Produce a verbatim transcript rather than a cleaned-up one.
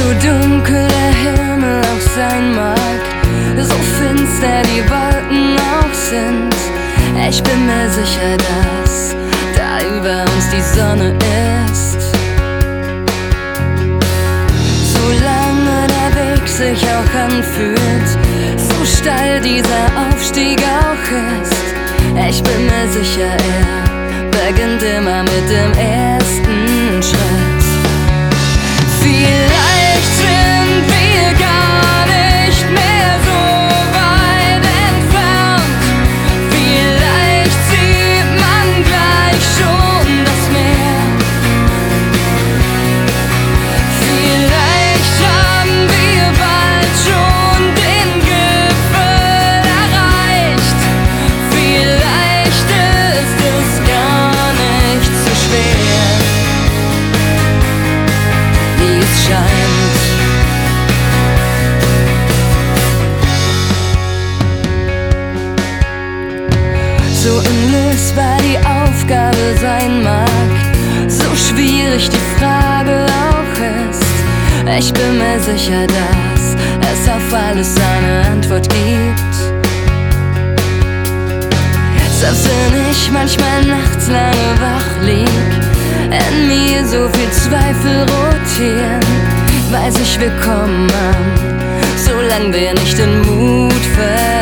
dunkel der Himmel auch sein mag, so finster die Wolken auch sind, ich bin mir sicher, dass da über uns die Sonne ist. Solange der Weg sich auch anfühlt, so steil dieser Aufstieg auch ist, ich bin mir sicher, er beginnt immer mit dem ersten Schritt. Vielleicht sind wir gar nicht mehr so weit entfernt. Vielleicht sieht man gleich schon das Meer. Vielleicht haben wir bald schon den Gipfel erreicht. Vielleicht ist es gar nicht so schwer, wie es scheint. So unlösbar die Aufgabe sein mag, so schwierig die Frage auch ist, ich bin mir sicher, dass es auf alles eine Antwort gibt. Selbst wenn ich manchmal nachts lange wach lieg, in mir so viel Zweifel rotieren, weiß ich, wir kommen an, solange wir nicht den Mut verlieren.